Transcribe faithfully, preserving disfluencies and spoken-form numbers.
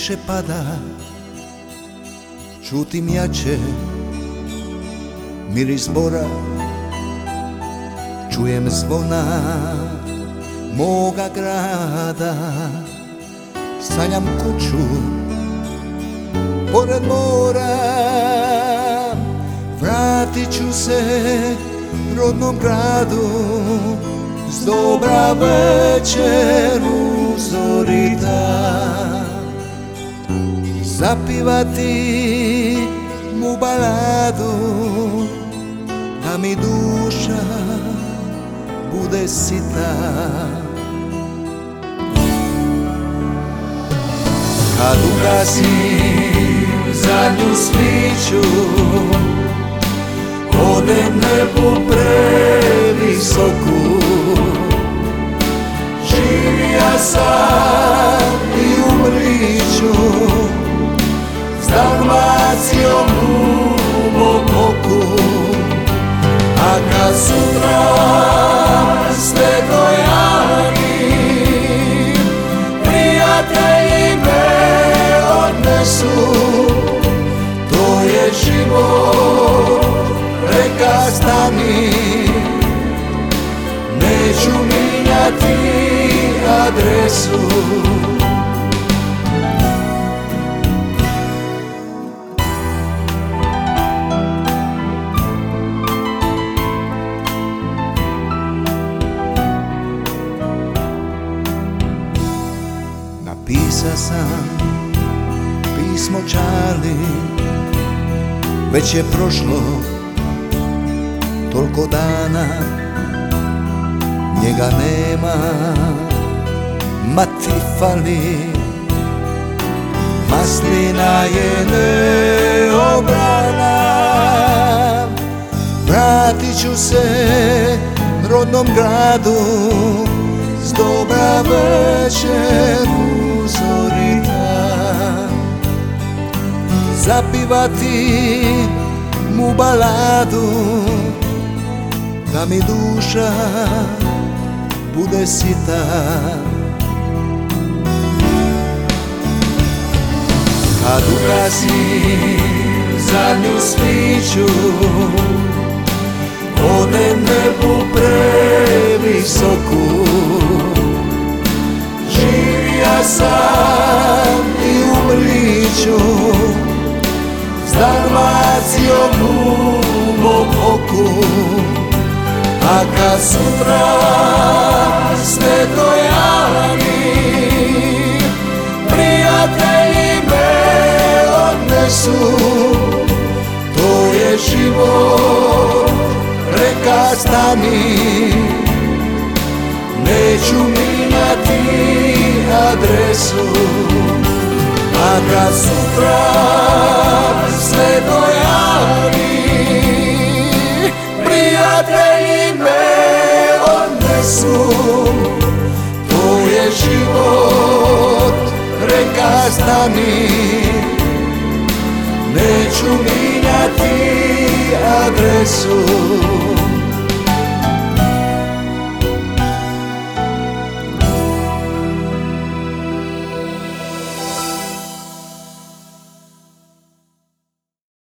kiše pada, čutim jače miris bora, čujem zvona moga grada, sanjam kuću pored mora, vratit ću se rodnom gradu, s dobra večer uzorita, zapivati mu baladu, da mi duša bude sita. Kad ugasim zadnju sviću, odem nebu previsoku, živija sam i umriću, s Dalmacijom u mom oku. A kad sutra sve dojani, prijatelji me odnesu, to je život, reka stani, neću mijenjati adresu. Napisao sam pismo Čarli, već je prošlo toliko dana, njega nema, ma ti fali, maslina je neobrana. Vratit ću se rodnom gradu, s dobra večer uzorita, zapivati mu baladu, da mi duša bude sita. Kad ugasim zadnju sviću, odem nebu previsoku, živija sam i umriću, s Dalmacijom u mom oku. A kad sutra sve dojani, prijatelji me odnesu, to je život, reka stani, neću mijenjati adresu. A kad sutra sve dojani, prijatelji me odnesu, to je život, reka stani, neću mijenjati adresu.